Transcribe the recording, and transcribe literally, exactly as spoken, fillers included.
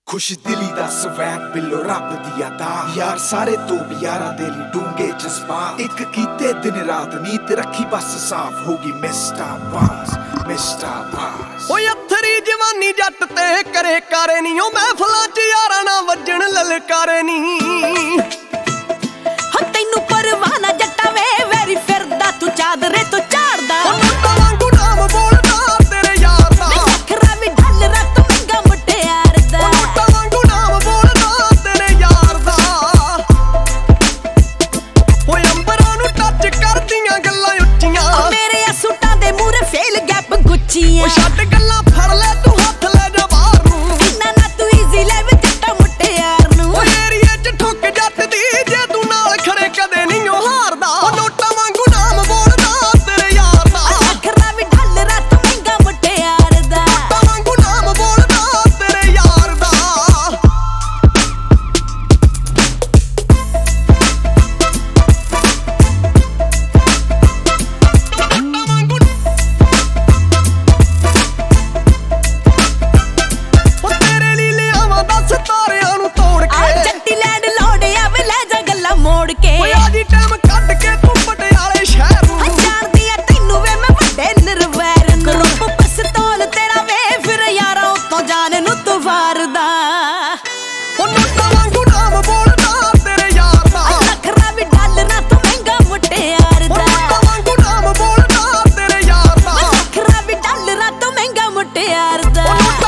खुश दिली दा स्वैग बिलो रब दी अदा यार सारे तो भी यारां दे लई डूंगे जज्बात एक कीते दिन रात नीत रखी बस साफ होगी मिस्टर बास मिस्टर बास ओए अथरी जवानी जट ते करे करे नी ओ महफिलां च यारां ना वजन ललकारे नी हो तैनू परवाह ना जट्टा वे वेरी फिरदा तू चादरे तो झाड़दा वांगू नाम बोलदा तेरे यार दा नखरा भी ढल रत मंगा मुटियार दा वांगू नाम बोलदा तेरे यार दा ओए अंबरां नू टच करदियां गल्लां ਉੱਚੀਆਂ मेरे आ सूटां दे मूरे फेल गैप गुच्चियां ओ छੱਡ ਗੱਲਾਂ ਫੜ ਲੈ ਤੂੰ ਹੱਥ ਲੈ ਜਾ ਬਾਹਰ ਨੂੰ इन्ना ना तू इजी ले वे जट्टा मुटियार नू ਓ ਏਰੀਏ 'ਚ ਠੁੱਕ ਜੱਟ ਦੀ ਜੇ ਤੂੰ ਨਾਲ ਖੜੇ ਕਦੇ ਨਹੀਂ ਓ ਹਾਰਦਾ ਓ ਨੋਟਾਂ ਵਾਂਗੂ ਨਾਮ ਬੋਲਦਾ ਤੇਰੇ ਯਾਰ ਦਾ नखरा भी ढल रत मंगा मुटियार दा ਨੋਟਾਂ ਵਾਂਗੂ ਨਾਮ ਬੋਲਦਾ ਤੇਰੇ ਯਾਰ ਦਾ ਓ ਤੇਰੇ ਲਈ ਲਿਆਵਾਂ ਦਸ ਤਾਰਿਆਂ ਨੂੰ ਤੋੜ आ ਕੇ जट्टी लैंड लौड़े आवे ले जा गल्ला मोड़ के ਓਏ ਆਜੀ ਟਾਈਮ ਕੱਢ ਕੇ ਤੂੰ ਪਟਿਆਲੇ ਸ਼ਹਿਰ ਨੂੰ जानदी आ तैनू वे मैं वड्डे निर्वैर नू रूप पिस्तौल तेरा वे फिर यारा उतों जान नू तू वारदा ਓ ਨੋਟਾਂ ਵਾਂਗੂ ਨਾਮ ਬੋਲਦਾ ਤੇਰੇ ਯਾਰ ਦਾ नखरा भी ढल ना तू महंगा मुटियार ਓ दा ਨੋਟਾਂ ਵਾਂਗੂ ਨਾਮ ਬੋਲਦਾ ਤੇਰੇ ਯਾਰ ਦਾ नखरा भी ढल ना तू महंगा मुटियार दा ਓ ਨੋਟਾਂ